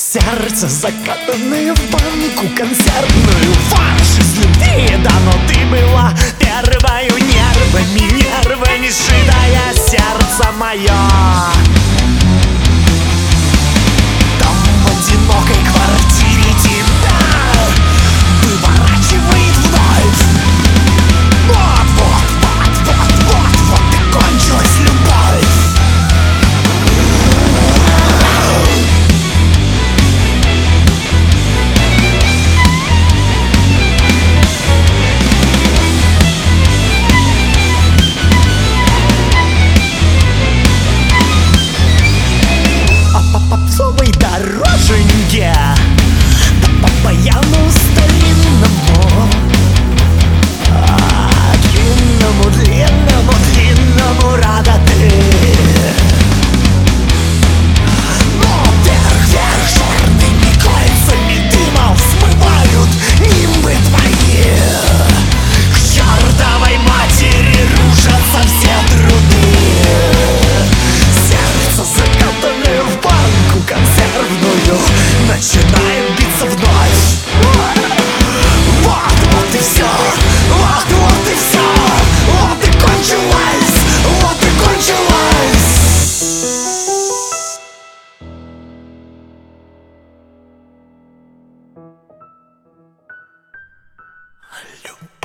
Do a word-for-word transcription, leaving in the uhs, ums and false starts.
Сердце, закатанное в банку консервную. Фарш из любви, да, но ты была первою нервами, нервами сшитое сердце мое. Там в одинокой квартире тебя выворачивает вновь. Вот, вот, вот, вот, вот, вот и кончилась любовь. Попсовой дороженьке, да по баяну старинному, а, длинному, длинному, длинному рада ты. Но вверх, вверх черными кольцами дыма взмывают нимбы твои. К чертовой матери рушатся все труды. Сердце, закатанное в банку консервную, начинает биться вновь. Вот, вот и все, вот, вот и все, вот и кончилось, вот и кончилось. Любовь.